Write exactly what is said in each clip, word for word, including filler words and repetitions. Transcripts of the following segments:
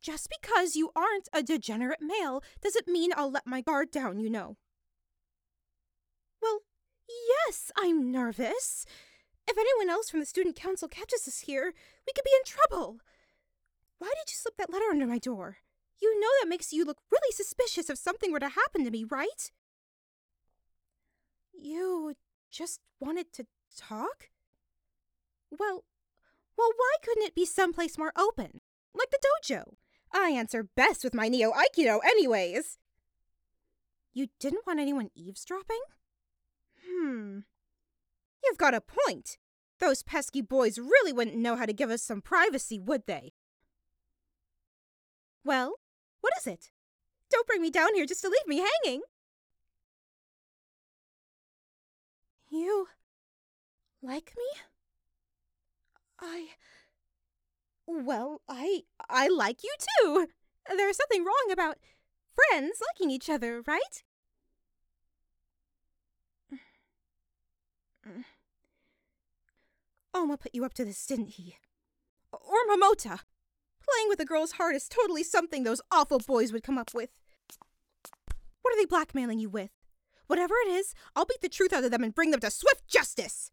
Just because you aren't a degenerate male doesn't mean I'll let my guard down, you know. Well, yes, I'm nervous. If anyone else from the student council catches us here, we could be in trouble. Why did you slip that letter under my door? You know that makes you look really suspicious if something were to happen to me, right? You just wanted to talk? Well, well, why couldn't it be someplace more open? Like the dojo. I answer best with my Neo-Aikido anyways. You didn't want anyone eavesdropping? Hmm. You've got a point. Those pesky boys really wouldn't know how to give us some privacy, would they? Well, what is it? Don't bring me down here just to leave me hanging. You like me? I... Well, I... I like you too. There's nothing wrong about friends liking each other, right? Oma put you up to this, didn't he? Or Momota. Playing with a girl's heart is totally something those awful boys would come up with. What are they blackmailing you with? Whatever it is, I'll beat the truth out of them and bring them to swift justice!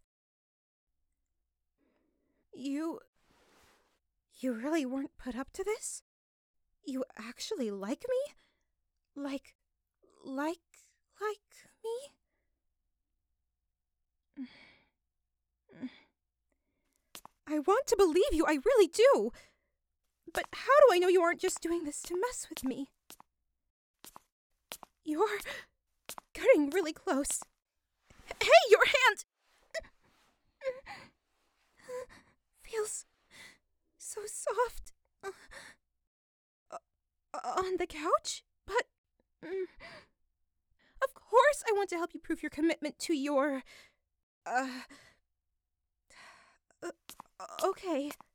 You... You really weren't put up to this? You actually like me? Like... Like... Like me? I want to believe you, I really do. But how do I know you aren't just doing this to mess with me? You're getting really close. Hey, your hand! Feels so soft. Uh, on the couch? But... Mm, of course I want to help you prove your commitment to your... Uh... uh okay.